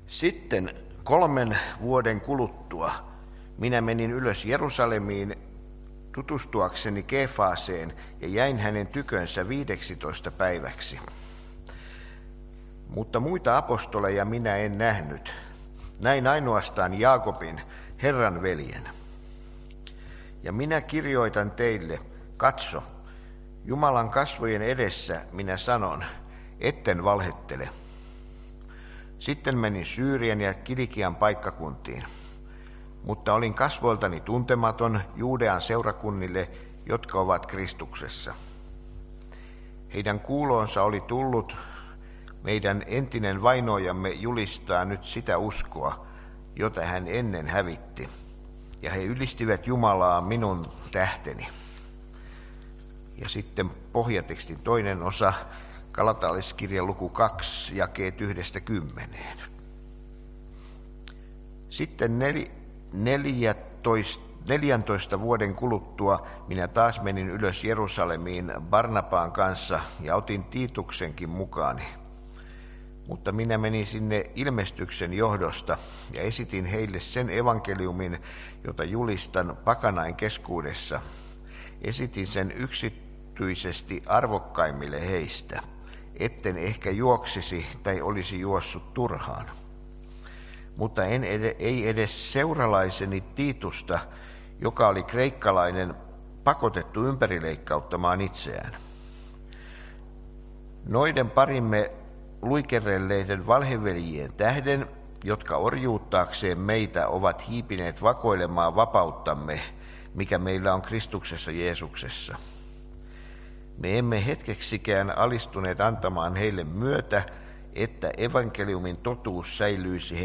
Sitten 3 vuoden kuluttua minä menin ylös Jerusalemiin tutustuakseni Keefaseen ja jäin hänen tykönsä 15 päiväksi. Mutta muita apostoleja minä en nähnyt. Näin ainoastaan Jaakobin, Herran veljen. Ja minä kirjoitan teille, katso, Jumalan kasvojen edessä minä sanon, etten valhettele. Sitten menin Syyrian ja Kilikian paikkakuntiin, mutta olin kasvoiltani tuntematon Juudean seurakunnille, jotka ovat Kristuksessa. Heidän kuuloonsa oli tullut, meidän entinen vainoajamme julistaa nyt sitä uskoa, jota hän ennen hävitti, ja he ylistivät Jumalaa minun tähteni. Ja sitten pohjatekstin toinen osa, Galataalaiskirjan luku 2, jakeet 1-10. Sitten 14 vuoden kuluttua minä taas menin ylös Jerusalemiin Barnabaan kanssa ja otin Tiituksenkin mukaani. Mutta minä menin sinne ilmestyksen johdosta ja esitin heille sen evankeliumin, jota julistan pakanain keskuudessa. Esitin sen yksityisesti arvokkaimmille heistä, etten ehkä juoksisi tai olisi juossut turhaan. Mutta ei edes seuralaiseni Tiitusta, joka oli kreikkalainen, pakotettu ympärileikkauttamaan itseään. Noiden parimme luikerelleiden valheveljien tähden, jotka orjuuttaakseen meitä ovat hiipineet vakoilemaan vapauttamme, mikä meillä on Kristuksessa Jeesuksessa. Me emme hetkeksikään alistuneet antamaan heille myötä, että evankeliumin totuus säilyisi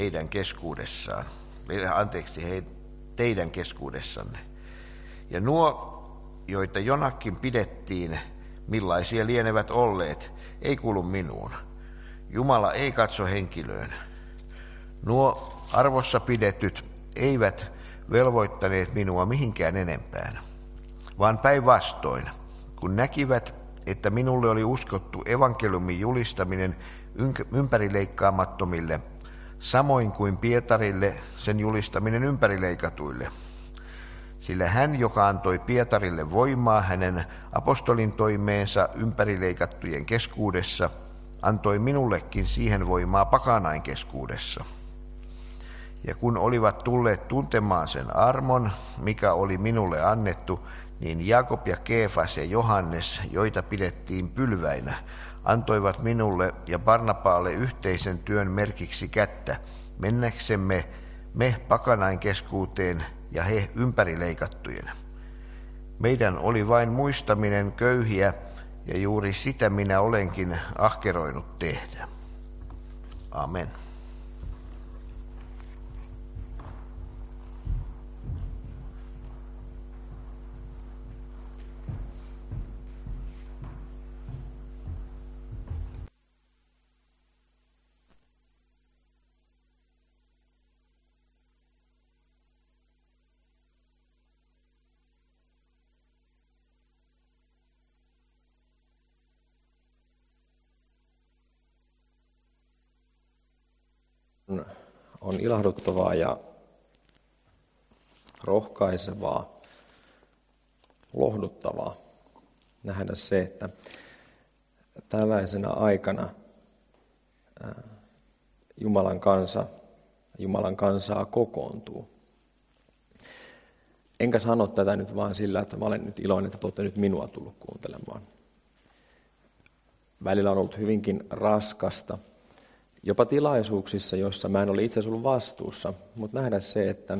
teidän keskuudessanne. Ja nuo, joita jonakin pidettiin, millaisia lienevät olleet, ei kuulu minuun. Jumala ei katso henkilöön. Nuo arvossa pidetyt eivät velvoittaneet minua mihinkään enempään, vaan päinvastoin, kun näkivät, että minulle oli uskottu evankeliumin julistaminen ympärileikkaamattomille, samoin kuin Pietarille sen julistaminen ympärileikatuille. Sillä hän, joka antoi Pietarille voimaa hänen apostolin toimeensa ympärileikattujen keskuudessa, antoi minullekin siihen voimaa pakanain keskuudessa. Ja kun olivat tulleet tuntemaan sen armon, mikä oli minulle annettu, niin Jaakob ja Keefas ja Johannes, joita pidettiin pylväinä, antoivat minulle ja Barnabaalle yhteisen työn merkiksi kättä, mennäksemme me pakanain keskuuteen ja he ympärileikattujen. Meidän oli vain muistaminen köyhiä, ja juuri sitä minä olenkin ahkeroinut tehdä. Amen. On ilahduttavaa ja rohkaisevaa, lohduttavaa nähdä se, että tällaisena aikana Jumalan kansaa kokoontuu. Enkä sano tätä nyt vaan sillä, että mä olen nyt iloinen, että te olette nyt minua tullut kuuntelemaan. Välillä on ollut hyvinkin raskasta. Jopa tilaisuuksissa, joissa mä en ole itse asiassa ollut vastuussa, mutta nähdä se, että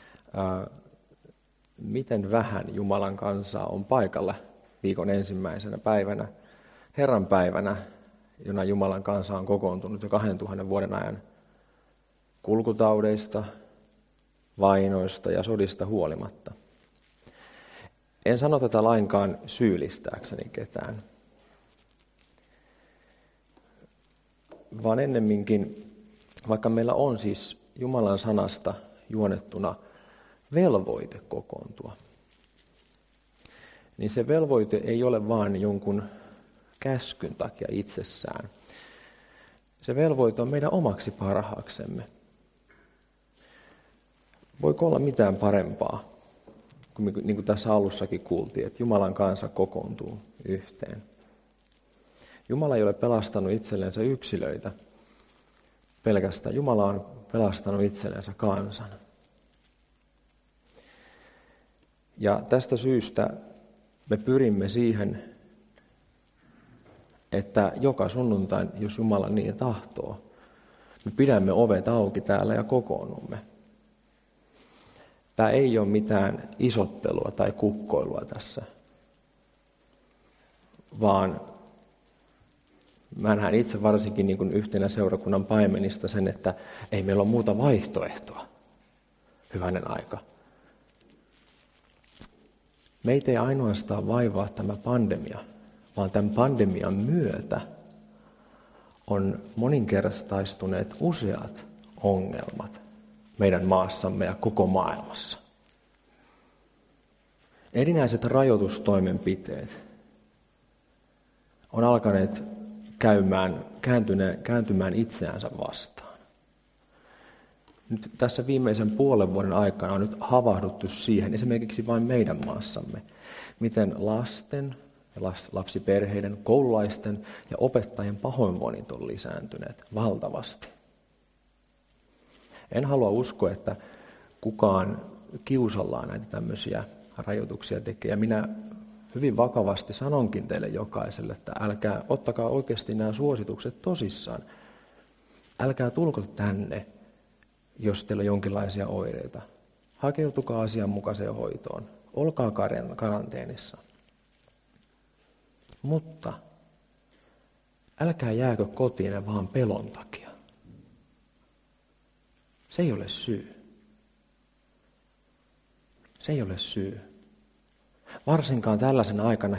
miten vähän Jumalan kansaa on paikalla viikon ensimmäisenä päivänä, Herran päivänä, jona Jumalan kansa on kokoontunut jo 2000 vuoden ajan kulkutaudeista, vainoista ja sodista huolimatta. En sano tätä lainkaan syyllistääkseni ketään, vaan ennemminkin, vaikka meillä on siis Jumalan sanasta juonettuna velvoite kokoontua, niin se velvoite ei ole vain jonkun käskyn takia itsessään. Se velvoite on meidän omaksi parhaaksemme. Voiko olla mitään parempaa, niin kuin tässä alussakin kuultiin, että Jumalan kansa kokoontuu yhteen. Jumala ei ole pelastanut itsellensä yksilöitä pelkästään. Jumala on pelastanut itsellensä kansan. Ja tästä syystä me pyrimme siihen, että joka sunnuntai, jos Jumala niin tahtoo, me pidämme ovet auki täällä ja kokoonnumme. Tämä ei ole mitään isottelua tai kukkoilua tässä, vaan mä näen itse varsinkin niin kuin yhtenä seurakunnan paimenista sen, että ei meillä ole muuta vaihtoehtoa. Hyvänen aika. Meitä ei ainoastaan vaivaa tämä pandemia, vaan tämän pandemian myötä on moninkertaistuneet useat ongelmat meidän maassamme ja koko maailmassa. Erinäiset rajoitustoimenpiteet on alkaneet kääntymään itseänsä vastaan. Nyt tässä viimeisen puolen vuoden aikana on nyt havahduttu siihen, esimerkiksi vain meidän maassamme, miten lasten ja lapsiperheiden, koululaisten ja opettajien pahoinvoinnit on lisääntyneet valtavasti. En halua uskoa, että kukaan kiusallaan näitä tämmöisiä rajoituksia tekee. Ja minä hyvin vakavasti sanonkin teille jokaiselle, että älkää, ottakaa oikeasti nämä suositukset tosissaan. Älkää tulko tänne, jos teillä on jonkinlaisia oireita. Hakeutukaa asianmukaiseen hoitoon. Olkaa karanteenissa. Mutta älkää jääkö kotiin vaan pelon takia. Se ei ole syy. Se ei ole syy. Varsinkaan tällaisen aikana,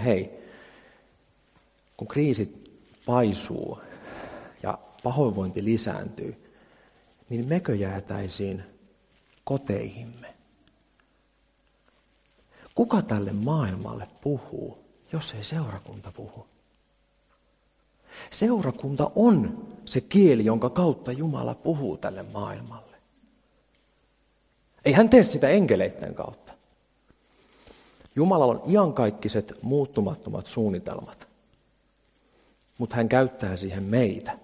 kun kriisit paisuu ja pahoinvointi lisääntyy, niin mekö jäätäisiin koteihimme? Kuka tälle maailmalle puhuu, jos ei seurakunta puhu? Seurakunta on se kieli, jonka kautta Jumala puhuu tälle maailmalle. Ei hän tee sitä enkeleiden kautta. Jumalalla on iankaikkaiset muuttumattomat suunnitelmat, mutta hän käyttää siihen meitä.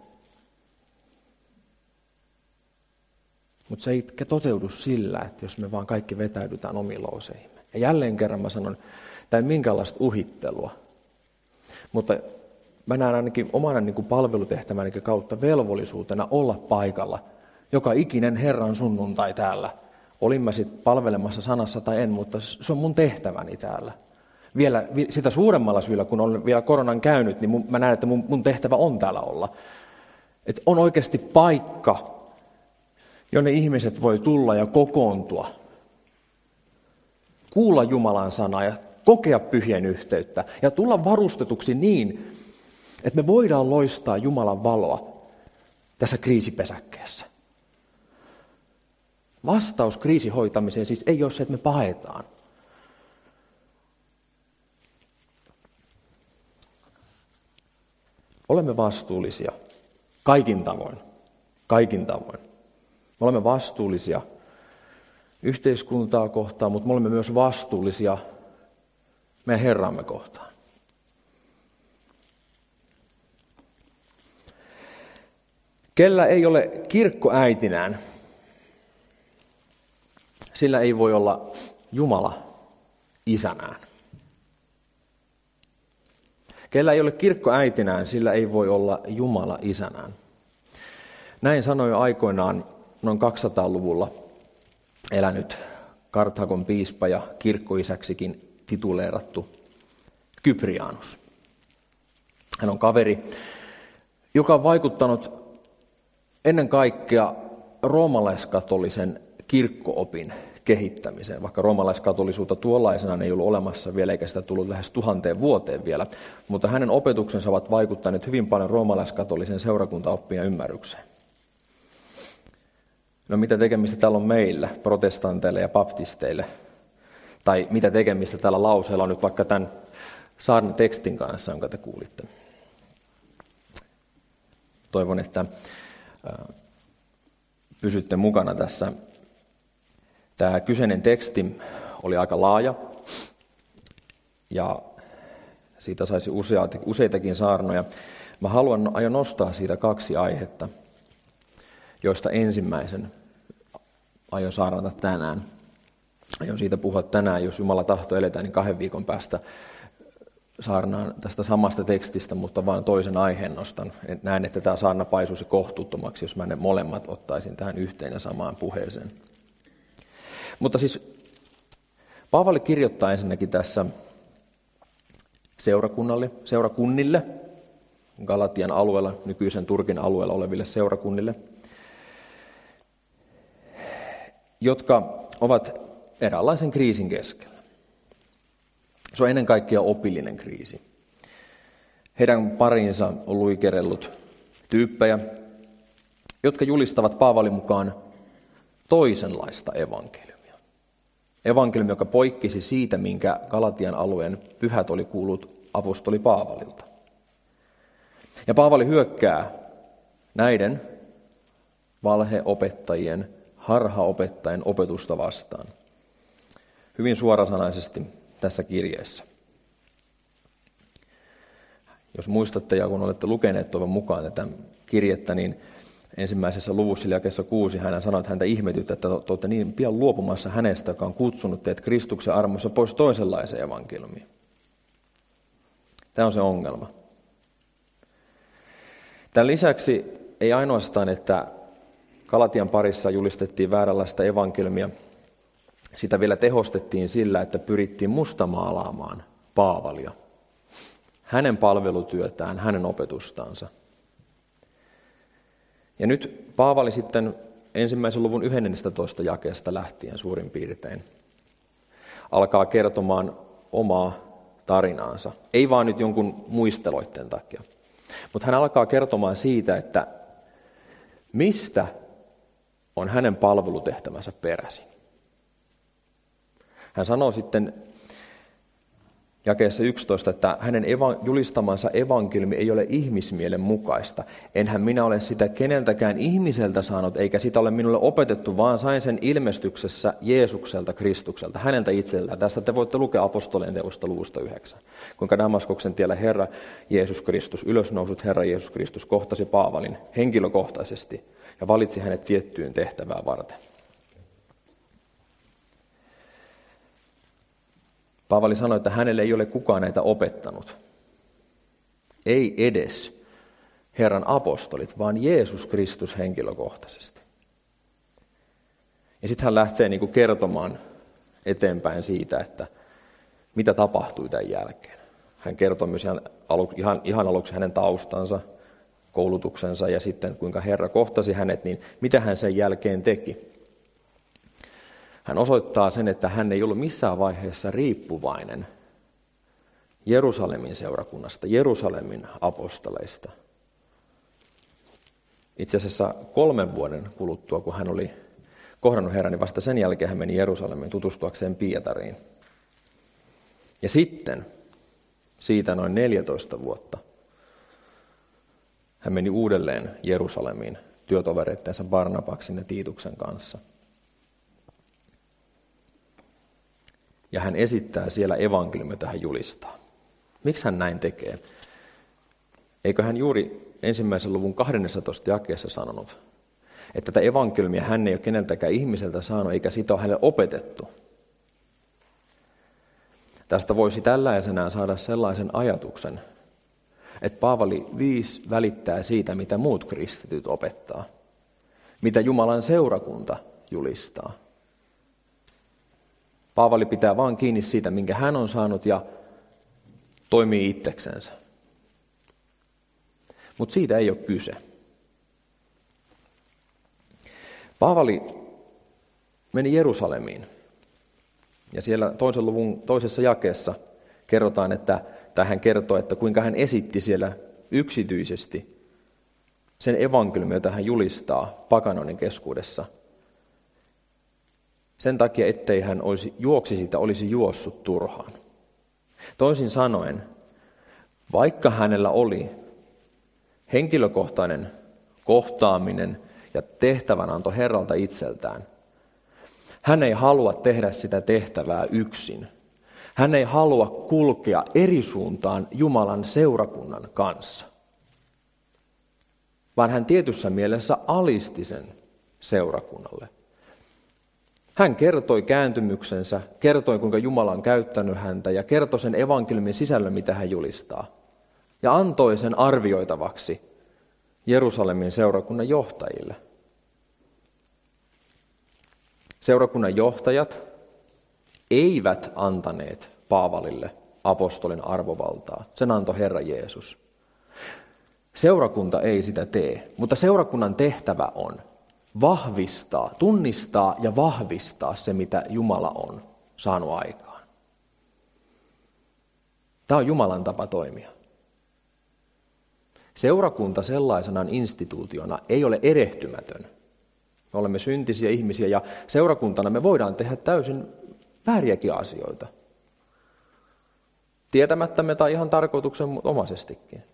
Mutta se ei toteudu sillä, että jos me vaan kaikki vetäydytään omiin looseihimme. Ja jälleen kerran mä sanon, tämä ei minkäänlaista uhittelua, mutta mä näen ainakin omana palvelutehtäväni kautta velvollisuutena olla paikalla joka ikinen Herran sunnuntai täällä. Olin mä sitten palvelemassa sanassa tai en, mutta se on mun tehtäväni täällä. Vielä sitä suuremmalla syyllä, kun olen vielä koronan käynyt, niin mä näen, että mun tehtävä on täällä olla. Että on oikeasti paikka, jonne ihmiset voi tulla ja kokoontua. Kuulla Jumalan sanaa ja kokea pyhien yhteyttä ja tulla varustetuksi niin, että me voidaan loistaa Jumalan valoa tässä kriisipesäkkeessä. Vastaus kriisin hoitamiseen siis ei ole se, että me pahetaan. Olemme vastuullisia kaikin tavoin. Kaikin tavoin. Me olemme vastuullisia yhteiskuntaa kohtaan, mutta me olemme myös vastuullisia meidän Herramme kohtaan. Kellä ei ole kirkkoäitinään, sillä ei voi olla Jumala isänään. Kellä ei ole kirkkoäitinään, sillä ei voi olla Jumala isänään. Näin sanoi jo aikoinaan noin 200-luvulla elänyt Karthagon piispa ja kirkkoisäksikin tituleerattu Kyprianus. Hän on kaveri, joka on vaikuttanut ennen kaikkea roomalaiskatolisen kirkko-opin kehittämiseen, vaikka roomalaiskatolisuutta tuollaisenaan ei ollut olemassa vielä, eikä sitä tullut lähes 1000 vuoteen vielä, mutta hänen opetuksensa ovat vaikuttaneet hyvin paljon roomalaiskatolisen seurakuntaoppiin ja ymmärrykseen. No mitä tekemistä täällä on meillä, protestanteille ja baptisteille? Tai mitä tekemistä täällä lauseella on nyt vaikka tämän saarnan tekstin kanssa, jonka te kuulitte? Toivon, että pysytte mukana tässä Tämä kyseinen teksti oli aika laaja ja siitä saisi useitakin saarnoja. Mä aion nostaa siitä 2 aihetta, joista ensimmäisen aion saarnata tänään. Aion siitä puhua tänään, jos Jumala tahto eletään, niin 2 viikon päästä saarnaan tästä samasta tekstistä, mutta vain toisen aiheen nostan. Näen, että tämä saarna paisuisi kohtuuttomaksi, jos mä ne molemmat ottaisin tähän yhteen ja samaan puheeseen. Mutta siis Paavali kirjoittaa ensinnäkin tässä seurakunnille, Galatian alueella, nykyisen Turkin alueella oleville seurakunnille, jotka ovat eräänlaisen kriisin keskellä. Se on ennen kaikkea opillinen kriisi. Heidän pariinsa on luikerellut tyyppejä, jotka julistavat Paavalin mukaan toisenlaista evankeliumia. Evankeliumi, joka poikkesi siitä, minkä Galatian alueen pyhät oli kuullut apostoli Paavalilta. Ja Paavali hyökkää näiden valheopettajien, harhaopettajien opetusta vastaan. Hyvin suorasanaisesti tässä kirjeessä. Jos muistatte ja kun olette lukeneet toivon mukaan tätä kirjettä, niin ensimmäisessä luvussa jakeessa 6 hän sanoi, että häntä ihmetyttää, että te olette niin pian luopumassa hänestä, joka on kutsunut teidät Kristuksen armossa pois toisenlaiseen evankeliumiin. Tämä on se ongelma. Tämän lisäksi ei ainoastaan, että Galatian parissa julistettiin vääränlaista evankeliumia, sitä vielä tehostettiin sillä, että pyrittiin mustamaalaamaan Paavalia, hänen palvelutyötään, hänen opetustansa. Ja nyt Paavali sitten ensimmäisen luvun 11 jakeesta lähtien suurin piirtein alkaa kertomaan omaa tarinaansa. Ei vaan nyt jonkun muisteloitten takia, mutta hän alkaa kertomaan siitä, että mistä on hänen palvelutehtävänsä peräisin. Hän sanoo sitten jakeessa 11, että hänen julistamansa evankeliumi ei ole ihmismielen mukaista. Enhän minä ole sitä keneltäkään ihmiseltä saanut, eikä sitä ole minulle opetettu, vaan sain sen ilmestyksessä Jeesukselta, Kristukselta, häneltä itseltään. Tästä te voitte lukea apostolien teosta luvusta 9. Kuinka Damaskoksen tiellä Herra Jeesus Kristus, ylösnousut Herra Jeesus Kristus kohtasi Paavalin henkilökohtaisesti ja valitsi hänet tiettyyn tehtävään varten. Paavali sanoi, että hänelle ei ole kukaan näitä opettanut. Ei edes Herran apostolit, vaan Jeesus Kristus henkilökohtaisesti. Ja sitten hän lähtee kertomaan eteenpäin siitä, että mitä tapahtui tämän jälkeen. Hän kertoo myös ihan aluksi hänen taustansa, koulutuksensa ja sitten kuinka Herra kohtasi hänet, niin mitä hän sen jälkeen teki. Hän osoittaa sen, että hän ei ollut missään vaiheessa riippuvainen Jerusalemin seurakunnasta, Jerusalemin apostoleista. Itse asiassa 3 vuoden kuluttua, kun hän oli kohdannut Herran, niin vasta sen jälkeen hän meni Jerusalemiin tutustuakseen Pietariin. Ja sitten, siitä noin 14 vuotta, hän meni uudelleen Jerusalemiin työtovereittensa Barnabaksin ja Tiituksen kanssa. Ja hän esittää siellä evankeliumia, jota hän julistaa. Miksi hän näin tekee? Eikö hän juuri ensimmäisen luvun 12 jakeessa sanonut, että tätä evankeliumia hän ei ole keneltäkään ihmiseltä saanut, eikä sitä ole hänelle opetettu. Tästä voisi tällaisenään saada sellaisen ajatuksen, että Paavali välittää siitä, mitä muut kristityt opettaa, mitä Jumalan seurakunta julistaa. Paavali pitää vaan kiinni siitä, minkä hän on saanut ja toimii itseksensä. Mutta siitä ei ole kyse. Paavali meni Jerusalemiin ja siellä toisen luvun toisessa jakeessa kerrotaan, että hän kertoo, että kuinka hän esitti siellä yksityisesti sen evankeliumin, jota hän julistaa pakanoiden keskuudessa. Sen takia, ettei hän olisi juossut turhaan. Toisin sanoen, vaikka hänellä oli henkilökohtainen kohtaaminen ja tehtävänanto Herralta itseltään, Hän ei halua tehdä sitä tehtävää yksin. Hän ei halua kulkea eri suuntaan Jumalan seurakunnan kanssa, vaan hän tietyssä mielessä alisti sen seurakunnalle. Hän kertoi kääntymyksensä, kertoi kuinka Jumala on käyttänyt häntä ja kertoi sen evankeliumin sisällön, mitä hän julistaa. Ja antoi sen arvioitavaksi Jerusalemin seurakunnan johtajille. Seurakunnan johtajat eivät antaneet Paavalille apostolin arvovaltaa. Sen antoi Herra Jeesus. Seurakunta ei sitä tee, mutta seurakunnan tehtävä on vahvistaa, tunnistaa ja vahvistaa se, mitä Jumala on saanut aikaan. Tämä on Jumalan tapa toimia. Seurakunta sellaisenaan instituutiona ei ole erehtymätön. Me olemme syntisiä ihmisiä ja seurakuntana me voidaan tehdä täysin vääriäkin asioita. Tietämättämme tai ihan tarkoituksenomaisestikin.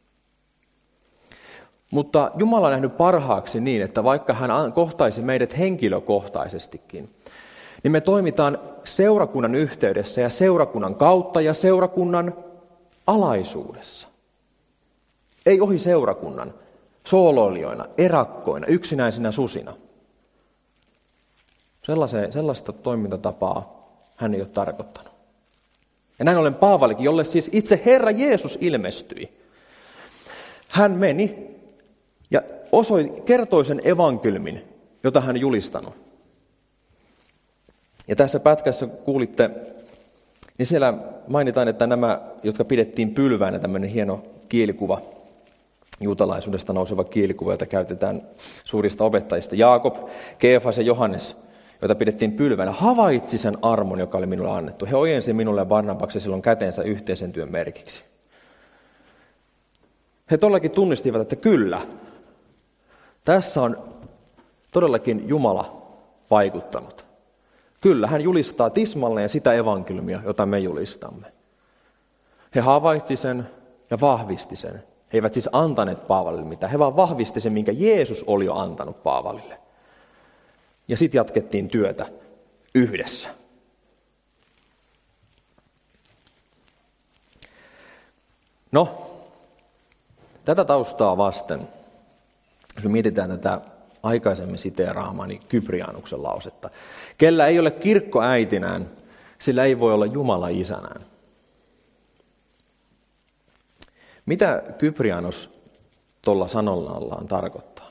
Mutta Jumala on nähnyt parhaaksi niin, että vaikka hän kohtaisi meidät henkilökohtaisestikin, niin me toimitaan seurakunnan yhteydessä ja seurakunnan kautta ja seurakunnan alaisuudessa. Ei ohi seurakunnan, sooloilijoina, erakkoina, yksinäisinä susina. Sellaista toimintatapaa hän ei ole tarkoittanut. Ja näin ollen Paavalikin, jolle siis itse Herra Jeesus ilmestyi. Hän meni ja kertoi sen evankeliumin, jota hän julistanut. Ja tässä pätkässä kuulitte, niin siellä mainitaan, että nämä, jotka pidettiin pylväänä, tämmöinen hieno kielikuva, juutalaisuudesta nouseva kielikuva, jota käytetään suurista opettajista, Jaakob, Keefas ja Johannes, joita pidettiin pylväänä, havaitsi sen armon, joka oli minulle annettu. He ojensi minulle ja Barnabakselle silloin kätensä yhteisen työn merkiksi. He todellakin tunnistivat, että kyllä, tässä on todellakin Jumala vaikuttanut. Kyllä, hän julistaa tismalleen sitä evankeliumia, jota me julistamme. He havaitsi sen ja vahvisti sen. He eivät siis antaneet Paavalille mitään, he vaan vahvisti sen, minkä Jeesus oli jo antanut Paavalille. Ja sitten jatkettiin työtä yhdessä. No, tätä taustaa vasten, jos me mietitään tätä aikaisemmin siteeraamani Kyprianuksen lausetta. Kellä ei ole kirkko äitinään, sillä ei voi olla Jumala isänään. Mitä Kyprianos tuolla sanollaan tarkoittaa?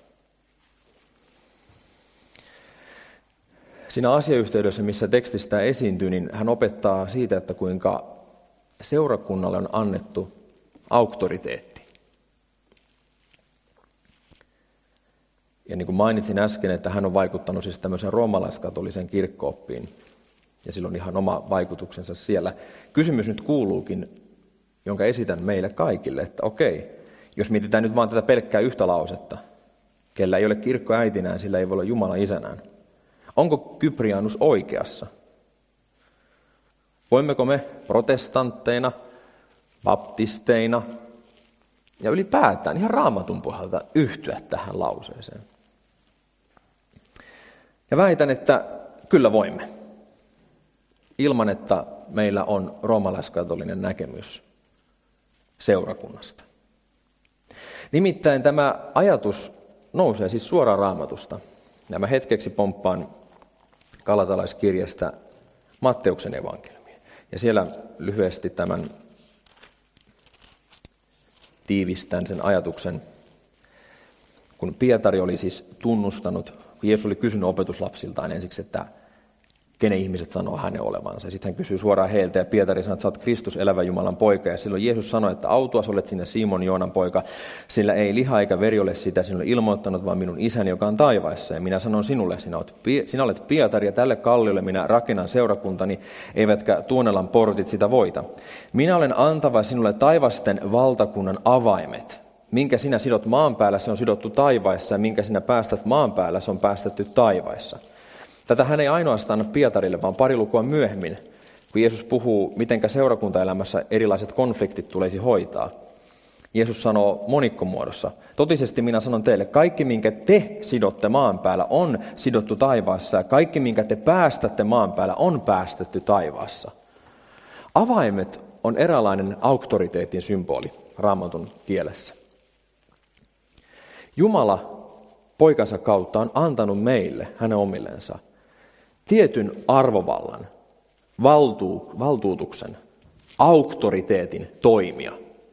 Siinä asiayhteydessä, missä tekstistä esiintyy, niin hän opettaa siitä, että kuinka seurakunnalle on annettu auktoriteetti. Ja niin kuin mainitsin äsken, että hän on vaikuttanut siis tämmöisen roomalaiskatolisen kirkko-oppiin, ja sillä on ihan oma vaikutuksensa siellä. Kysymys nyt kuuluukin, jonka esitän meille kaikille, että okei, jos mietitään nyt vaan tätä pelkkää yhtä lausetta, kellä ei ole kirkko äitinään, sillä ei voi olla Jumala isänään. Onko Kyprianus oikeassa? Voimmeko me protestantteina, baptisteina ja ylipäätään ihan Raamatun pohjalta yhtyä tähän lauseeseen? Ja väitän, että kyllä voimme, ilman että meillä on roomalaiskatolinen näkemys seurakunnasta. Nimittäin tämä ajatus nousee siis suoraan Raamatusta. Ja mä hetkeksi pomppaan galatalaiskirjasta Matteuksen evankeliumia. Ja siellä lyhyesti tämän tiivistän sen ajatuksen, kun Pietari oli siis tunnustanut, kun Jeesus oli kysynyt opetuslapsiltaan ensiksi, että kenen ihmiset sanoo hänen olevansa. Ja sitten hän kysyy suoraan heiltä, ja Pietari sanoi, että sä oot Kristus, elävä Jumalan poika. Ja silloin Jeesus sanoi, että autuas olet sinne Simon Joonan poika, sillä ei liha eikä veri ole sitä sinulle ilmoittanut, vaan minun isäni, joka on taivaissa. Ja minä sanon sinulle, sinä olet Pietari, ja tälle kalliolle minä rakennan seurakuntani, eivätkä Tuonelan portit sitä voita. Minä olen antava sinulle taivasten valtakunnan avaimet. Minkä sinä sidot maan päällä, se on sidottu taivaissa, ja minkä sinä päästät maan päällä, se on päästetty taivaissa. Tätä hän ei ainoastaan anna Pietarille, vaan pari lukua myöhemmin, kun Jeesus puhuu, miten seurakuntaelämässä erilaiset konfliktit tulisi hoitaa. Jeesus sanoo monikkomuodossa, totisesti minä sanon teille, kaikki minkä te sidotte maan päällä on sidottu taivaassa ja kaikki minkä te päästätte maan päällä on päästetty taivaassa. Avaimet on eräänlainen auktoriteetin symboli Raamatun kielessä. Jumala poikansa kautta on antanut meille, hänen omillensa, tietyn arvovallan, valtuutuksen, auktoriteetin toimia.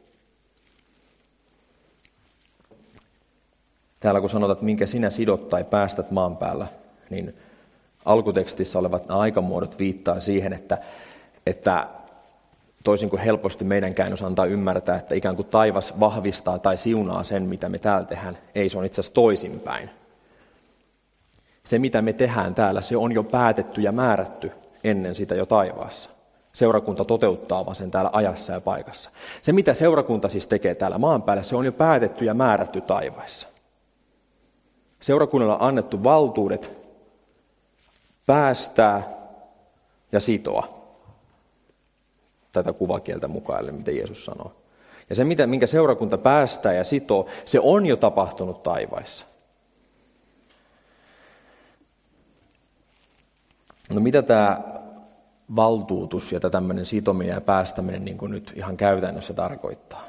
Täällä kun sanotaan, että minkä sinä sidot tai päästät maan päällä, niin alkutekstissä olevat aikamuodot viittaa siihen, että toisin kuin helposti meidän käännös antaa ymmärtää, että ikään kuin taivas vahvistaa tai siunaa sen, mitä me täällä tehdään. Ei, se on itse asiassa toisinpäin. Se, mitä me tehdään täällä, se on jo päätetty ja määrätty ennen sitä jo taivaassa. Seurakunta toteuttaa vaan sen täällä ajassa ja paikassa. Se, mitä seurakunta siis tekee täällä maan päällä, se on jo päätetty ja määrätty taivaissa. Seurakunnalla on annettu valtuudet päästää ja sitoa. Tätä kuvakieltä mukaille, mitä Jeesus sanoo. Ja se, minkä seurakunta päästää ja sitoo, se on jo tapahtunut taivaissa. No mitä tämä valtuutus ja tämmöinen sitominen ja päästäminen niin kuin nyt ihan käytännössä tarkoittaa?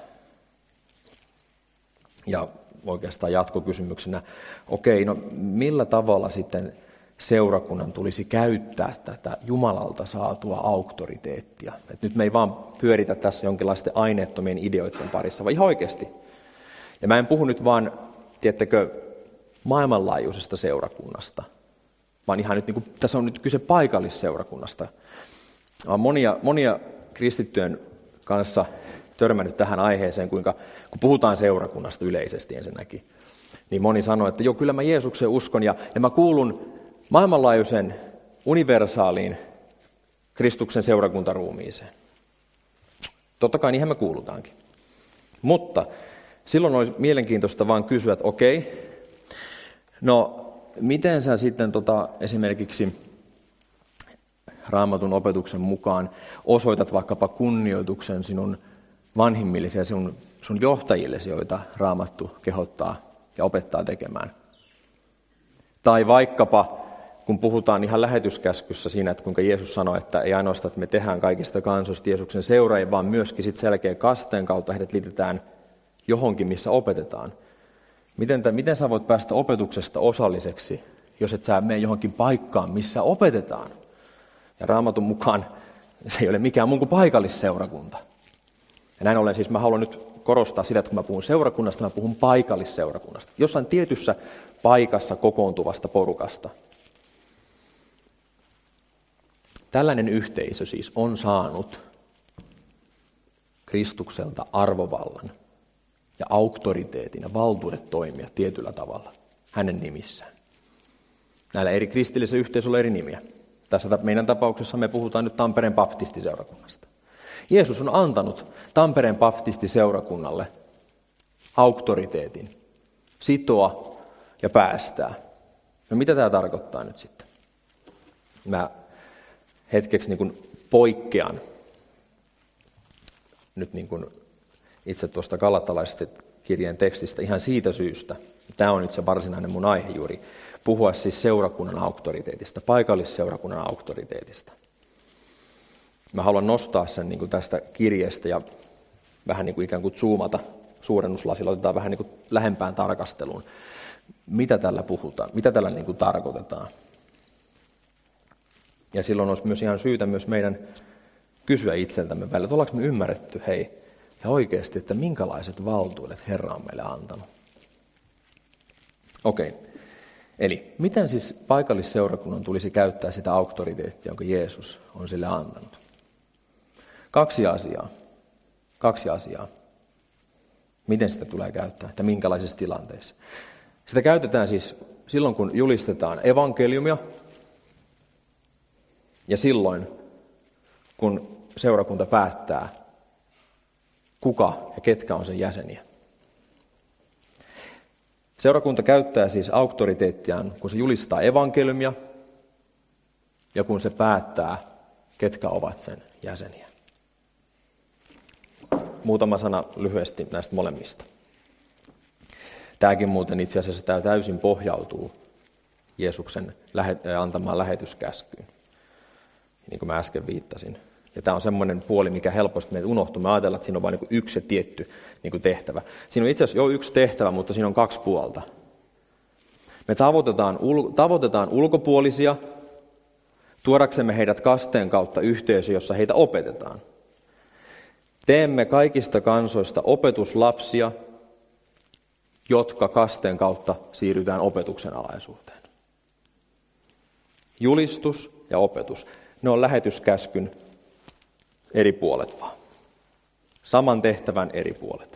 Ja oikeastaan jatkokysymyksenä, no millä tavalla sitten seurakunnan tulisi käyttää tätä Jumalalta saatua auktoriteettia? Et nyt me ei vaan pyöritä tässä jonkinlaisten aineettomien ideoiden parissa, vaan ihan oikeasti. Ja mä en puhu nyt vaan, tiedättekö, maailmanlaajuisesta seurakunnasta, vaan ihan nyt, niin kuin, tässä on nyt kyse paikallisseurakunnasta. Olen monia kristittyjen kanssa törmännyt tähän aiheeseen, kun puhutaan seurakunnasta yleisesti ensinnäkin, niin moni sanoo, että joo, kyllä mä Jeesukseen uskon ja mä kuulun maailmanlaajuisen universaaliin Kristuksen seurakuntaruumiiseen. Totta kai niinhän me kuulutaankin. Mutta silloin olisi mielenkiintoista vaan kysyä, että okei, no miten sä sitten esimerkiksi Raamatun opetuksen mukaan osoitat vaikkapa kunnioituksen sinun vanhimmillesi ja sun johtajillesi, joita Raamattu kehottaa ja opettaa tekemään. Tai vaikkapa, kun puhutaan ihan lähetyskäskyssä siinä, että kuinka Jeesus sanoi, että ei ainoastaan, että me tehdään kaikista kansoista Jeesuksen seuraajia, vaan myöskin sitten selkeä kasteen kautta heidät liitetään johonkin, missä opetetaan. Miten sä voit päästä opetuksesta osalliseksi, jos et sä mene johonkin paikkaan, missä opetetaan? Ja Raamatun mukaan se ei ole mikään muu kuin paikallisseurakunta. Ja näin ollen siis mä haluan nyt korostaa sitä, että kun mä puhun seurakunnasta, mä puhun paikallisseurakunnasta. Jossain tietyssä paikassa kokoontuvasta porukasta. Tällainen yhteisö siis on saanut Kristukselta arvovallan ja auktoriteetin ja valtuudet toimia tietyllä tavalla hänen nimissään. Näillä eri kristillisillä yhteisöillä on eri nimiä. Tässä meidän tapauksessa me puhutaan nyt Tampereen baptistiseurakunnasta. Jeesus on antanut Tampereen baptistiseurakunnalle auktoriteetin sitoa ja päästää. No mitä tämä tarkoittaa nyt sitten? Mä hetkeksi niin kuin poikkean nyt niin kuin itse tuosta Galatalaisten kirjeen tekstistä ihan siitä syystä. Tämä on nyt se varsinainen mun aihe juuri. Puhua siis seurakunnan auktoriteetista, paikallisseurakunnan auktoriteetista. Mä haluan nostaa sen niin kuin tästä kirjeestä ja vähän niin kuin ikään kuin zoomata suurennuslasilla, otetaan vähän niin kuin lähempään tarkasteluun. Mitä tällä puhutaan, mitä tällä niin kuin tarkoitetaan. Ja silloin olisi myös ihan syytä myös meidän kysyä itseltämme välillä, että ollaanko me ymmärretty, ja oikeasti, että minkälaiset valtuudet Herra on meille antanut. Okei. Eli miten siis paikallisseurakunnan tulisi käyttää sitä auktoriteettia, jonka Jeesus on sille antanut? Kaksi asiaa. Miten sitä tulee käyttää, että minkälaisissa tilanteissa? Sitä käytetään siis silloin, kun julistetaan evankeliumia ja silloin, kun seurakunta päättää, kuka ja ketkä on sen jäseniä. Seurakunta käyttää siis auktoriteettiaan, kun se julistaa evankeliumia ja kun se päättää, ketkä ovat sen jäseniä. muutama sana lyhyesti näistä molemmista. Tämäkin muuten itse asiassa täysin pohjautuu Jeesuksen antamaan lähetyskäskyyn, niin kuin mä äsken viittasin. Ja tämä on semmoinen puoli, mikä helposti meitä unohtuu. Me ajatellaan, että siinä on vain niin yksi tietty niin tehtävä. Siinä on itse asiassa jo yksi tehtävä, mutta siinä on 2 puolta. Me tavoitetaan ulkopuolisia, tuodaksemme heidät kasteen kautta yhteisöön, jossa heitä opetetaan. Teemme kaikista kansoista opetuslapsia, jotka kasteen kautta siirrytään opetuksen alaisuuteen. Julistus ja opetus, ne on lähetyskäskyn eri puolet vaan. Saman tehtävän eri puolet.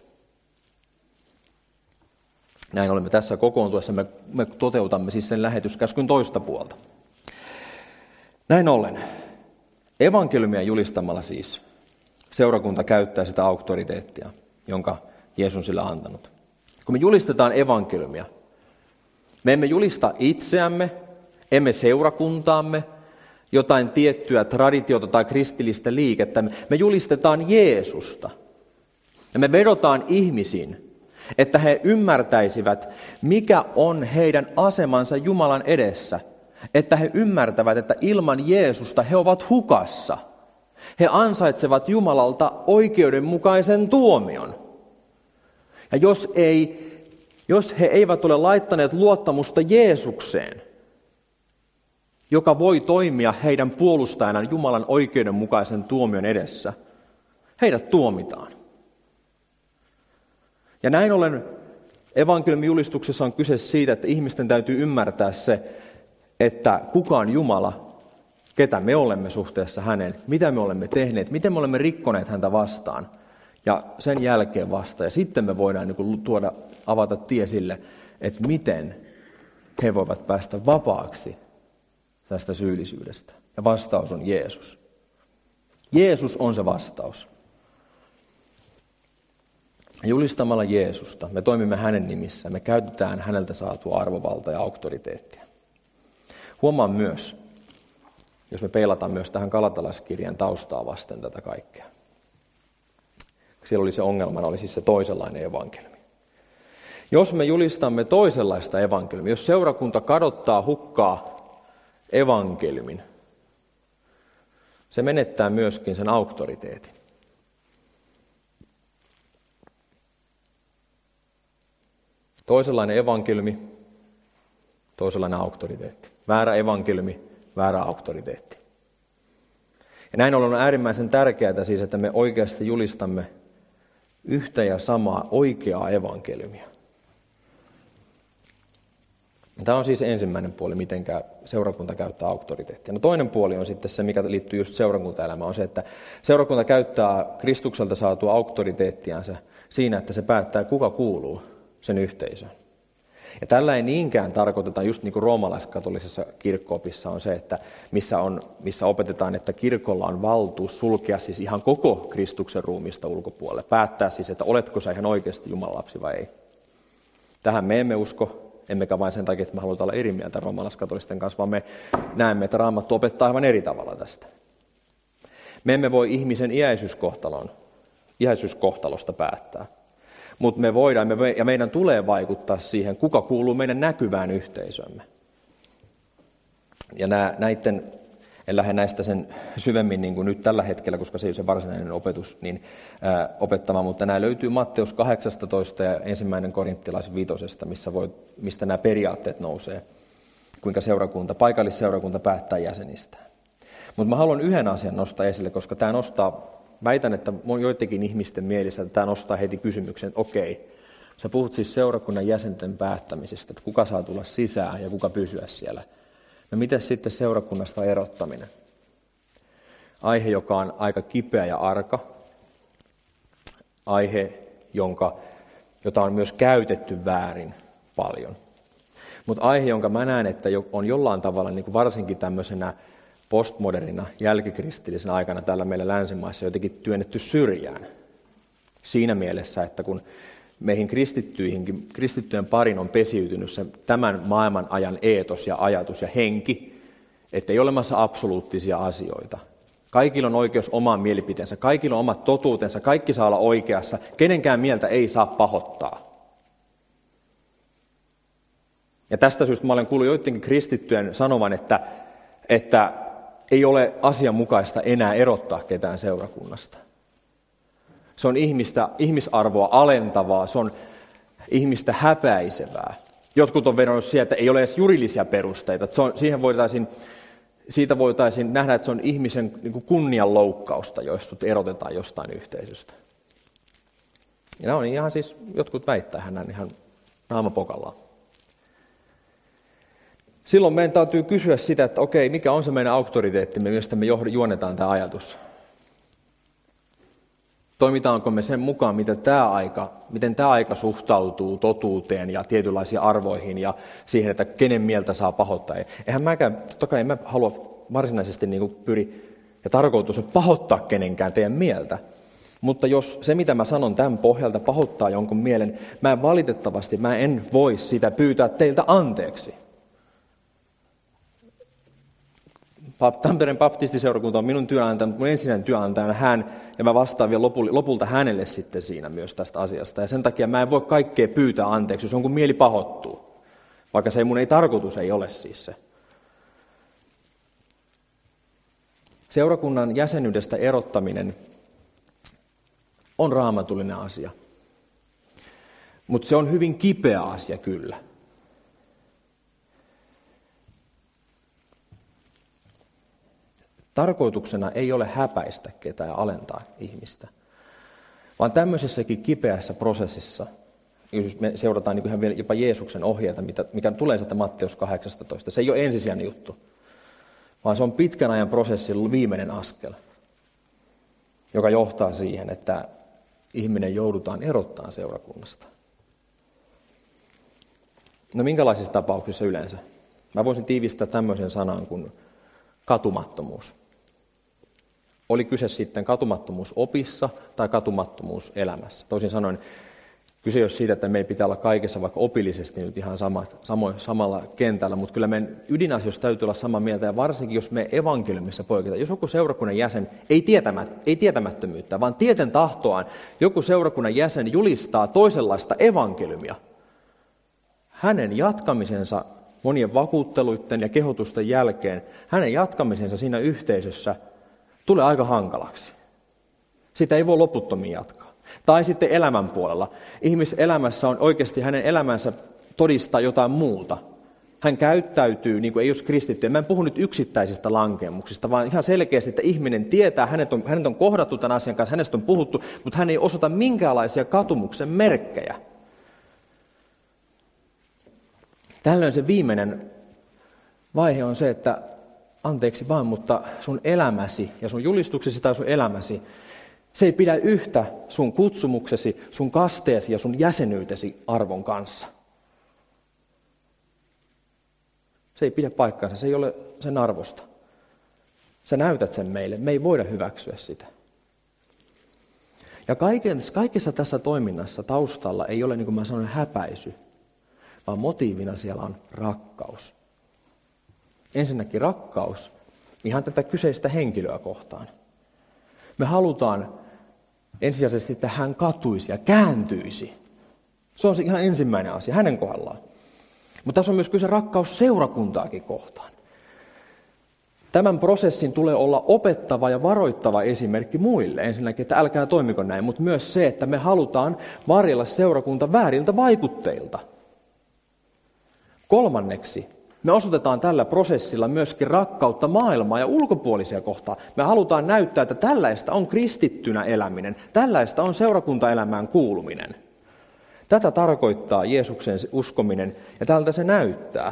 Näin olemme tässä kokoontuessa, me toteutamme siis sen lähetyskäskyn toista puolta. Näin ollen, evankeliumia julistamalla siis seurakunta käyttää sitä auktoriteettia, jonka Jeesus on sille antanut. Kun me julistetaan evankeliumia, me emme julista itseämme, emme seurakuntaamme, jotain tiettyä traditiota tai kristillistä liikettä. Me julistetaan Jeesusta. Ja me vedotaan ihmisiin, että he ymmärtäisivät, mikä on heidän asemansa Jumalan edessä. Että he ymmärtävät, että ilman Jeesusta he ovat hukassa. He ansaitsevat Jumalalta oikeudenmukaisen tuomion. Ja jos he eivät ole laittaneet luottamusta Jeesukseen, joka voi toimia heidän puolustajana Jumalan oikeudenmukaisen tuomion edessä, heidät tuomitaan. Ja näin ollen evankeliumin julistuksessa on kyse siitä, että ihmisten täytyy ymmärtää se, että kuka on Jumala, ketä me olemme suhteessa häneen, mitä me olemme tehneet, miten me olemme rikkoneet häntä vastaan. Ja sen jälkeen vasta. Ja sitten me voidaan avata tie sille, että miten he voivat päästä vapaaksi tästä syyllisyydestä. Ja vastaus on Jeesus. Jeesus on se vastaus. Julistamalla Jeesusta me toimimme hänen nimissään. Me käytetään häneltä saatua arvovaltaa ja auktoriteettia. Huomaan myös, jos me peilataan myös tähän Galatalaiskirjan taustaa vasten tätä kaikkea. Siellä oli se ongelmana, oli siis se toisenlainen evankeliumi. Jos me julistamme toisenlaista evankeliumia, jos seurakunta kadottaa hukkaa evankeliumin, se menettää myöskin sen auktoriteetin. Toisenlainen evankeliumi, toisenlainen auktoriteetti. Väärä evankeliumi, väärä auktoriteetti. Ja näin ollen on äärimmäisen tärkeää siis, että me oikeasti julistamme yhtä ja samaa oikeaa evankeliumia. Tämä on siis ensimmäinen puoli, miten seurakunta käyttää auktoriteettia. No toinen puoli on sitten se, mikä liittyy just seurakuntaelämään, on se, että seurakunta käyttää Kristukselta saatua auktoriteettiansa siinä, että se päättää, kuka kuuluu sen yhteisöön. Ja tällä ei niinkään tarkoiteta, just niin kuin roomalaiskatolisessa kirkko-opissa on se, että missä opetetaan, että kirkolla on valtuus sulkea siis ihan koko Kristuksen ruumista ulkopuolelle. Päättää siis, että oletko sä ihan oikeasti Jumalan lapsi vai ei. Tähän me emme usko, emmekä vain sen takia, että me halutaan olla eri mieltä roomalaiskatolisten kanssa, vaan me näemme, että Raamattu opettaa aivan eri tavalla tästä. Me emme voi ihmisen iäisyyskohtalosta päättää. Mutta me voidaan, ja meidän tulee vaikuttaa siihen, kuka kuuluu meidän näkyvään yhteisömme. Ja en lähde näistä sen syvemmin niin kuin nyt tällä hetkellä, koska se ei ole se varsinainen opetus, niin opettamaan, mutta nämä löytyy Matteus 18 ja 1. Korinttilais 5, mistä nämä periaatteet nousee, kuinka paikallisseurakunta päättää jäsenistään. Mutta mä haluan yhden asian nostaa esille, koska tämä väitän, että joidenkin ihmisten mielissä tämä nostaa heti kysymyksen, että okei, sä puhut siis seurakunnan jäsenten päättämisestä, että kuka saa tulla sisään ja kuka pysyä siellä. No miten sitten seurakunnasta erottaminen? Aihe, joka on aika kipeä ja arka. Aihe, jota on myös käytetty väärin paljon. Mutta aihe, jonka mä näen, että on jollain tavalla niin kuin varsinkin tämmöisenä postmodernina, jälkikristillisenä aikana täällä meillä länsimaissa jotenkin työnnetty syrjään. Siinä mielessä, että kun meihin kristittyjen parin on pesiytynyt se tämän maailman ajan eetos ja ajatus ja henki, että ei ole olemassa absoluuttisia asioita. Kaikilla on oikeus omaan mielipiteensä, kaikilla on omat totuutensa, kaikki saa olla oikeassa, kenenkään mieltä ei saa pahoittaa. Ja tästä syystä mä olen kuullut joidenkin kristittyjen sanovan, että ei ole asianmukaista enää erottaa ketään seurakunnasta. Se on ihmisarvoa alentavaa, se on ihmistä häpäisevää. Jotkut on vedonnut siihen, että ei ole edes juridisia perusteita. Siitä voitaisiin nähdä, että se on ihmisen kunnianloukkausta, jos sut erotetaan jostain yhteisöstä. Ja nämä on ihan siis, jotkut väittää hänen ihan naamapokallaan. Silloin meidän täytyy kysyä sitä, että okei, mikä on se meidän auktoriteettimme, mistä me juonetaan tämä ajatus. Toimitaanko me sen mukaan, miten tämä aika suhtautuu totuuteen ja tietynlaisiin arvoihin ja siihen, että kenen mieltä saa pahoittaa. Totta kai en mä halua varsinaisesti pyri ja tarkoitus on pahoittaa kenenkään teidän mieltä. Mutta jos se, mitä mä sanon tämän pohjalta, pahoittaa jonkun mielen, mä en voi sitä pyytää teiltä anteeksi. Tampereen baptistiseurakunta on minun työnantajani, mun ensisijainen työnantajana hän, ja mä vastaan vielä lopulta hänelle sitten siinä myös tästä asiasta. Ja sen takia mä en voi kaikkea pyytää anteeksi, jos jonkun mieli pahoittuu, vaikka se mun tarkoitus ei ole siis se. Seurakunnan jäsenyydestä erottaminen on raamatullinen asia, mutta se on hyvin kipeä asia kyllä. Tarkoituksena ei ole häpäistä ketään ja alentaa ihmistä, vaan tämmöisessäkin kipeässä prosessissa, jos me seurataan ihan vielä jopa Jeesuksen ohjeita, mikä tulee sieltä Matteus 18, se ei ole ensisijainen juttu, vaan se on pitkän ajan prosessin viimeinen askel, joka johtaa siihen, että ihminen joudutaan erottamaan seurakunnasta. No minkälaisissa tapauksissa yleensä? Mä voisin tiivistää tämmöisen sanan kuin katumattomuus. Oli kyse sitten katumattomuus opissa tai katumattomuus elämässä. Toisin sanoen kyse ei ole siitä, että meidän pitää olla kaikessa vaikka opillisesti nyt ihan samalla kentällä, mutta kyllä meidän ydinasioissa täytyy olla samaa mieltä, ja varsinkin jos me evankeliumissa poiketaan. Jos joku seurakunnan jäsen ei tietämättömyyttä, vaan tieten tahtoaan joku seurakunnan jäsen julistaa toisenlaista evankeliumia, hänen jatkamisensa monien vakuutteluiden ja kehotusten jälkeen, hänen jatkamisensa siinä yhteisössä tulee aika hankalaksi. Sitä ei voi loputtomiin jatkaa. Tai sitten elämän puolella. Ihmiselämässä on oikeasti hänen elämänsä todistaa jotain muuta. Hän käyttäytyy niin kuin ei olisi kristitty. Mä en puhu nyt yksittäisistä lankemuksista, vaan ihan selkeästi, että ihminen tietää, hänet on kohdattu tämän asian kanssa, hänestä on puhuttu, mutta hän ei osoita minkäänlaisia katumuksen merkkejä. Tällöin se viimeinen vaihe on se, että anteeksi vaan, mutta sun elämäsi ja sun julistuksesi tai sun elämäsi, se ei pidä yhtä sun kutsumuksesi, sun kasteesi ja sun jäsenyytesi arvon kanssa. Se ei pidä paikkaansa, se ei ole sen arvosta. Sä näytät sen meille, me ei voida hyväksyä sitä. Ja kaikessa tässä toiminnassa taustalla ei ole, niin kuin mä sanoin, häpäisy, vaan motiivina siellä on rakkaus. Ensinnäkin rakkaus ihan tätä kyseistä henkilöä kohtaan. Me halutaan ensisijaisesti, että hän katuisi ja kääntyisi. Se on se ihan ensimmäinen asia hänen kohdallaan. Mutta tässä on myös kyse rakkaus seurakuntaakin kohtaan. Tämän prosessin tulee olla opettava ja varoittava esimerkki muille. Ensinnäkin, että älkää toimiko näin, mutta myös se, että me halutaan varjella seurakunta vääriltä vaikutteilta. Kolmanneksi, me osoitetaan tällä prosessilla myöskin rakkautta maailmaa ja ulkopuolisia kohtaan. Me halutaan näyttää, että tällaista on kristittynä eläminen, tällaista on seurakuntaelämään kuuluminen. Tätä tarkoittaa Jeesuksen uskominen ja tältä se näyttää.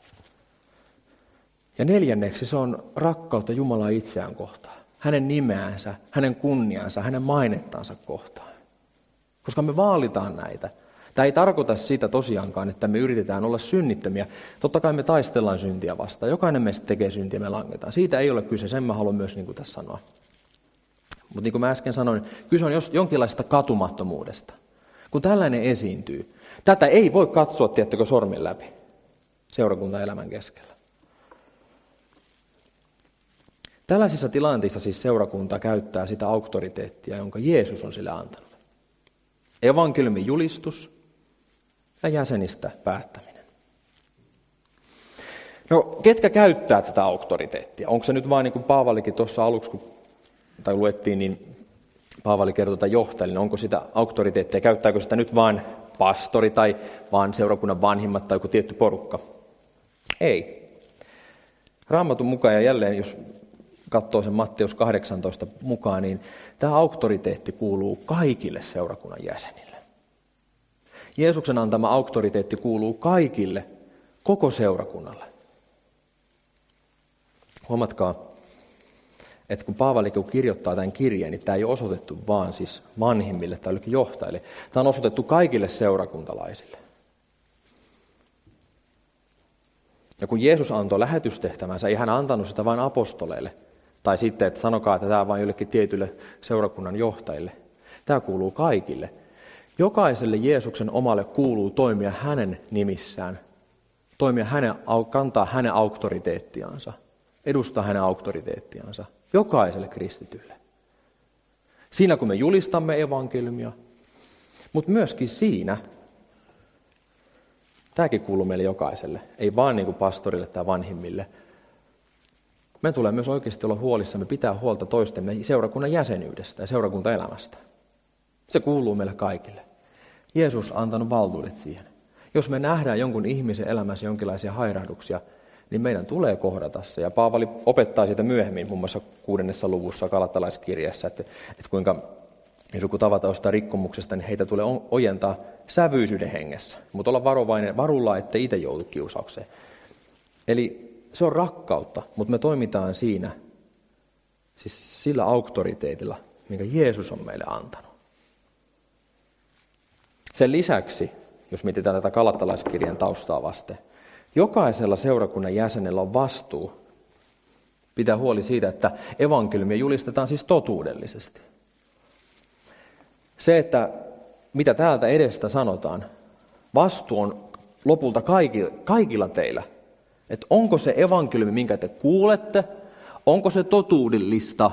Ja neljänneksi se on rakkautta Jumalaa itseään kohtaan, hänen nimeänsä, hänen kunniansa, hänen mainettansa kohtaan. Koska me vaalitaan näitä. Tämä ei tarkoita sitä tosiaankaan, että me yritetään olla synnittömiä. Totta kai me taistellaan syntiä vastaan. Jokainen meistä tekee syntiä, me langetaan. Siitä ei ole kyse, sen mä haluan myös niin kuin tässä sanoa. Mutta niin kuin mä äsken sanoin, kyse on jonkinlaista katumattomuudesta. Kun tällainen esiintyy, tätä ei voi katsoa, tiettäkö, sormin läpi seurakuntaelämän keskellä. Tällaisissa tilanteissa siis seurakunta käyttää sitä auktoriteettia, jonka Jeesus on sille antanut. Evankeliumin julistus ja jäsenistä päättäminen. No, ketkä käyttää tätä auktoriteettia? Onko se nyt vain niin kuin Paavalikin tuossa aluksi, kun luettiin, niin Paavali kertoi tätä johtajille, onko sitä auktoriteettia, käyttääkö sitä nyt vain pastori tai vaan seurakunnan vanhimmat tai joku tietty porukka? Ei. Raamatun mukaan, ja jälleen jos katsoo sen Matteus 18 mukaan, niin tämä auktoriteetti kuuluu kaikille seurakunnan jäsenille. Jeesuksen antama auktoriteetti kuuluu kaikille, koko seurakunnalle. Huomatkaa, että kun Paavali kirjoittaa tämän kirjeen, niin tämä ei ole osoitettu vaan siis vanhimmille tai jollekin johtajille. Tämä on osoitettu kaikille seurakuntalaisille. Ja kun Jeesus antoi lähetystehtävänsä, ei hän antanut sitä vain apostoleille, tai sitten, että sanokaa, että tämä on vain jollekin tietyille seurakunnan johtajille. Tämä kuuluu kaikille. Jokaiselle Jeesuksen omalle kuuluu toimia hänen nimissään, kantaa hänen auktoriteettiansa, edustaa hänen auktoriteettiansa. Jokaiselle kristitylle. Siinä kun me julistamme evankeliumia, mutta myöskin siinä, tämäkin kuuluu meille jokaiselle, ei vaan niin kuin pastorille tai vanhimmille. Me tulee myös oikeasti olla huolissamme, pitää huolta toistemme seurakunnan jäsenyydestä ja seurakuntaelämästä. Se kuuluu meille kaikille. Jeesus on antanut valtuudet siihen. Jos me nähdään jonkun ihmisen elämässä jonkinlaisia hairahduksia, niin meidän tulee kohdata se. Ja Paavali opettaa siitä myöhemmin, muun muassa 6. luvussa Galatalaiskirjassa, että kuinka jos joku tavata jostain rikkomuksesta, niin heitä tulee ojentaa sävyisyyden hengessä. Mutta olla varulla, ettei itse joudu kiusaukseen. Eli se on rakkautta, mutta me toimitaan siinä siis sillä auktoriteetilla, minkä Jeesus on meille antanut. Sen lisäksi, jos mietitään tätä Galatalaiskirjan taustaa vasten, jokaisella seurakunnan jäsenellä on vastuu pitää huoli siitä, että evankeliumia julistetaan siis totuudellisesti. Se, että mitä täältä edestä sanotaan, vastuu on lopulta kaikilla teillä. Että onko se evankeliumi, minkä te kuulette, onko se totuudellista?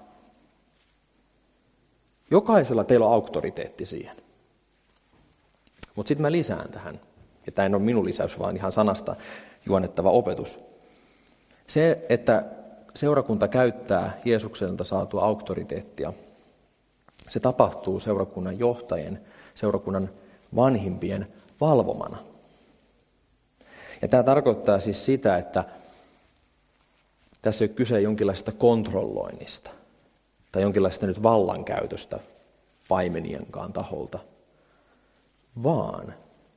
Jokaisella teillä on auktoriteetti siihen. Mutta sitten mä lisään tähän, ja tämä ei ole minun lisäys, vaan ihan sanasta juonnettava opetus. Se, että seurakunta käyttää Jeesukselta saatua auktoriteettia, se tapahtuu seurakunnan johtajien, seurakunnan vanhimpien valvomana. Ja tämä tarkoittaa siis sitä, että tässä ei ole kyse jonkinlaista kontrolloinnista tai jonkinlaista nyt vallankäytöstä paimenienkaan taholta, vaan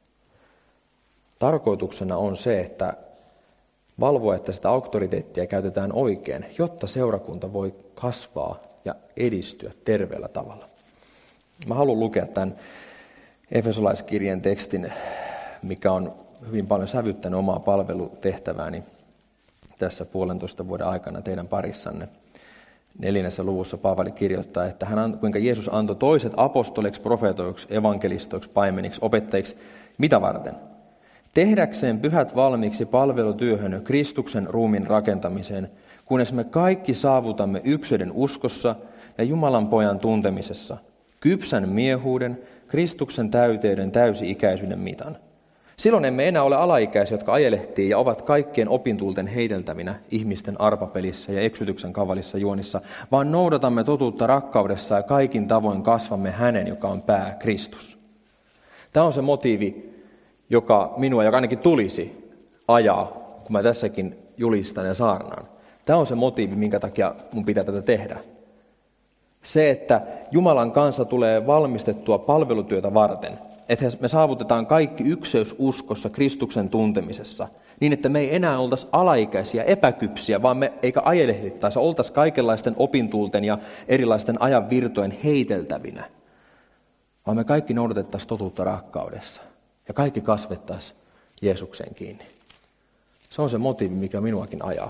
tarkoituksena on se, että valvoa, että sitä auktoriteettia käytetään oikein, jotta seurakunta voi kasvaa ja edistyä terveellä tavalla. Mä haluan lukea tämän Efesolaiskirjeen tekstin, mikä on hyvin paljon sävyttänyt omaa palvelutehtävääni tässä 1,5 vuoden aikana teidän parissanne. 4. luvussa Paavali kirjoittaa, että kuinka Jeesus antoi toiset apostoleiksi, profeetoiksi, evankelistoiksi, paimeniksi, opettajiksi, mitä varten? Tehdäkseen pyhät valmiiksi palvelutyöhön Kristuksen ruumiin rakentamiseen, kunnes me kaikki saavutamme ykseyden uskossa ja Jumalan pojan tuntemisessa, kypsän miehuuden, Kristuksen täyteyden täysi-ikäisyyden mitan. Silloin emme enää ole alaikäisiä, jotka ajelehtii ja ovat kaikkien opintuulten heiteltävinä ihmisten arpapelissä ja eksytyksen kavalissa juonissa, vaan noudatamme totuutta rakkaudessa ja kaikin tavoin kasvamme hänen, joka on pää, Kristus. Tämä on se motiivi, joka ainakin tulisi ajaa, kun mä tässäkin julistan ja saarnaan. Tämä on se motiivi, minkä takia mun pitää tätä tehdä. Se, että Jumalan kansa tulee valmistettua palvelutyötä varten, että me saavutetaan kaikki ykseys uskossa Kristuksen tuntemisessa, niin että me ei enää oltaisi alaikäisiä, epäkypsiä, vaan me eikä ajelehdittaisi, oltaisiin kaikenlaisten opintuulten ja erilaisten ajan virtojen heiteltävinä, vaan me kaikki noudatettaisiin totuutta rakkaudessa ja kaikki kasvettaisiin Jeesukseen kiinni. Se on se motiivi, mikä minuakin ajaa.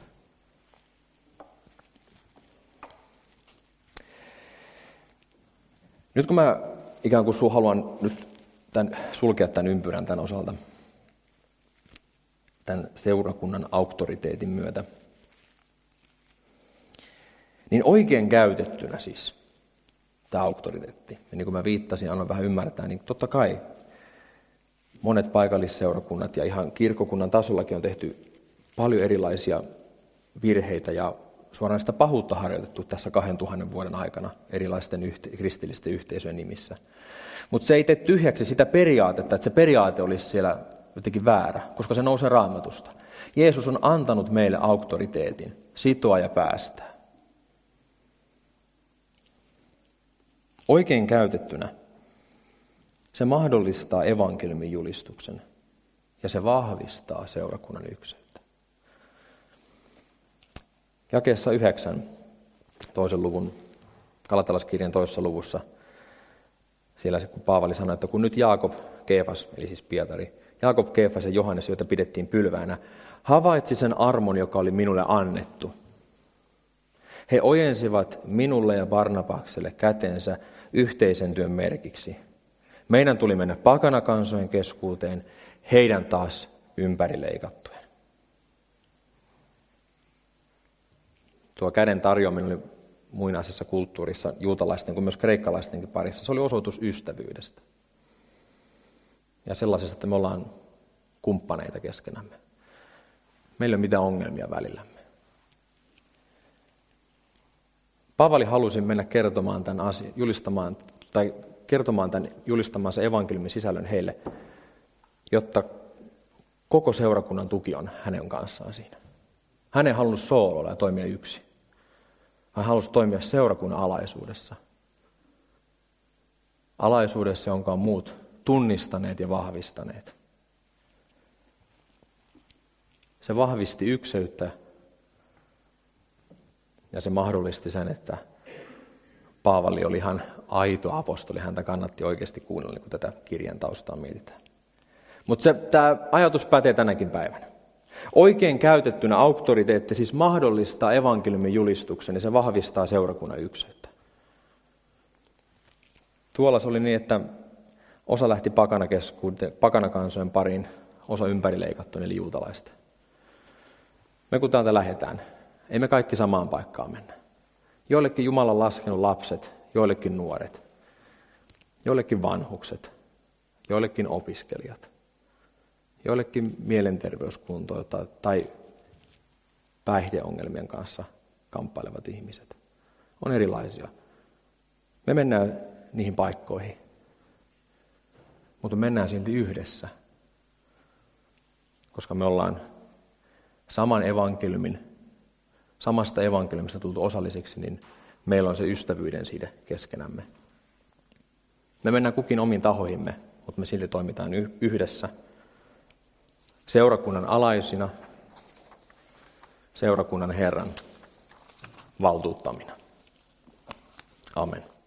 Nyt kun mä ikään kuin haluan nyt sulkea tämän ympyrän tämän osalta, tämän seurakunnan auktoriteetin myötä, Niin oikein käytettynä siis tämä auktoriteetti. Ja niin kuin mä viittasin, annan vähän ymmärtää, niin totta kai monet paikallisseurakunnat ja ihan kirkkokunnan tasollakin on tehty paljon erilaisia virheitä ja suoraan sitä pahuutta harjoitettu tässä 2000 vuoden aikana erilaisten kristillisten yhteisöjen nimissä. Mutta se ei tee tyhjäksi sitä periaatetta, että se periaate olisi siellä jotenkin väärä, koska se nousee Raamatusta. Jeesus on antanut meille auktoriteetin sitoa ja päästää. Oikein käytettynä se mahdollistaa evankeliumin julistuksen ja se vahvistaa seurakunnan ykseyttä. Jakeessa 9, toisen luvun, Galatalaiskirjan toisessa luvussa, siellä kun Paavali sanoi, että kun nyt Jaakob, Keefas, eli siis Pietari, Jaakob, Keefas ja Johannes, joita pidettiin pylväänä, havaitsi sen armon, joka oli minulle annettu. He ojensivat minulle ja Barnabakselle kätensä yhteisen työn merkiksi. Meidän tuli mennä pakanakansojen keskuuteen, heidän taas ympärileikattujen. Tuo käden tarjoaminen oli muinaisessa kulttuurissa juutalaisten kuin myös kreikkalaistenkin parissa. Se oli osoitus ystävyydestä. Ja sellaisesta, että me ollaan kumppaneita keskenämme. Meillä ei ole mitään ongelmia välillämme. Paavali halusi mennä kertomaan tämän asian, kertomaan tämän julistamansa evankeliumin sisällön heille, jotta koko seurakunnan tuki on hänen kanssaan siinä. Hän ei halunnut sooloilla ja toimia yksin. Hän halusi toimia seurakunnan alaisuudessa. Alaisuudessa, jonka on muut tunnistaneet ja vahvistaneet. Se vahvisti ykseyttä ja se mahdollisti sen, että Paavali oli ihan aito apostoli. Häntä kannatti oikeasti kuunnella, kun tätä kirjan taustaa mietitään. Mutta tämä ajatus pätee tänäkin päivänä. Oikein käytettynä auktoriteetti siis mahdollistaa evankeliumin julistuksen ja se vahvistaa seurakunnan ykseyttä. Tuolla se oli niin, että osa lähti pakanakansojen pariin, osa ympärileikattu, eli juutalaista. Me kun täältä lähdetään, ei me kaikki samaan paikkaan mennä. Joillekin Jumala on laskenut lapset, joillekin nuoret, joillekin vanhukset, joillekin opiskelijat, joillekin mielenterveyskuntoilta tai päihdeongelmien kanssa kamppailevat ihmiset. On erilaisia. Me mennään niihin paikkoihin, mutta mennään silti yhdessä, koska me ollaan samasta evankeliumista tultu osallisiksi, niin meillä on se ystävyyden side keskenämme. Me mennään kukin omiin tahoihimme, mutta me silti toimitaan yhdessä. Seurakunnan alaisina, seurakunnan Herran valtuuttamina. Amen.